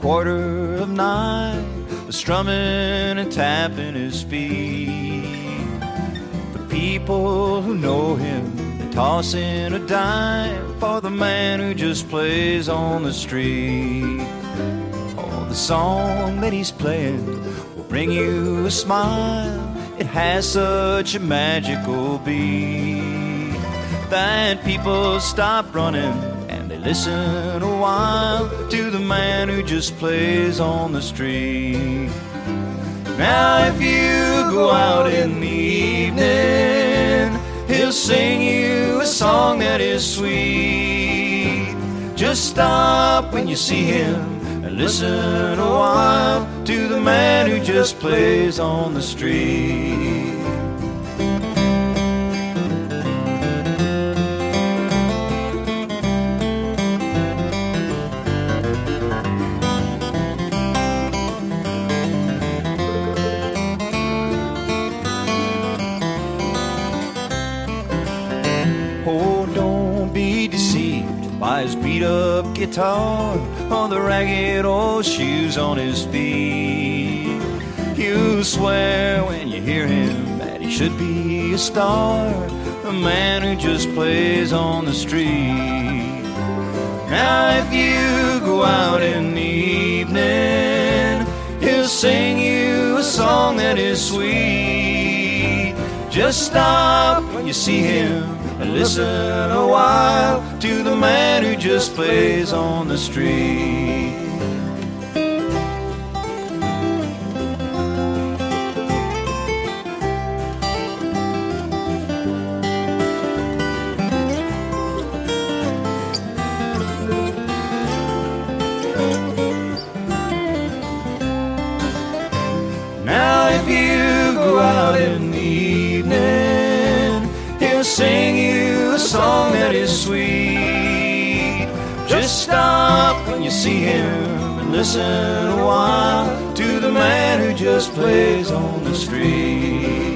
9:15, strumming and tapping his feet. The people who know him, they toss in a dime for the man who just plays on the street. Oh, the song that he's playing will bring you a smile. It has such a magical beat that people stop running and they listen a while to the man who just plays on the street. Now if you go out in the evening, he'll sing you a song that is sweet. Just stop when you see him and listen a while to the man who just plays on the street. Oh, don't be deceived by his beat-up guitar or the ragged old shoes on his feet. You swear when you hear him that he should be a star, the man who just plays on the street. Now if you go out in the evening, he'll sing you a song that is sweet. Just stop when you see him and listen a while to the man who just plays on the street. Now if you go out in the evening, he'll sing you a song that is sweet. Just stop when you see him and listen a while to the man who just plays on the street.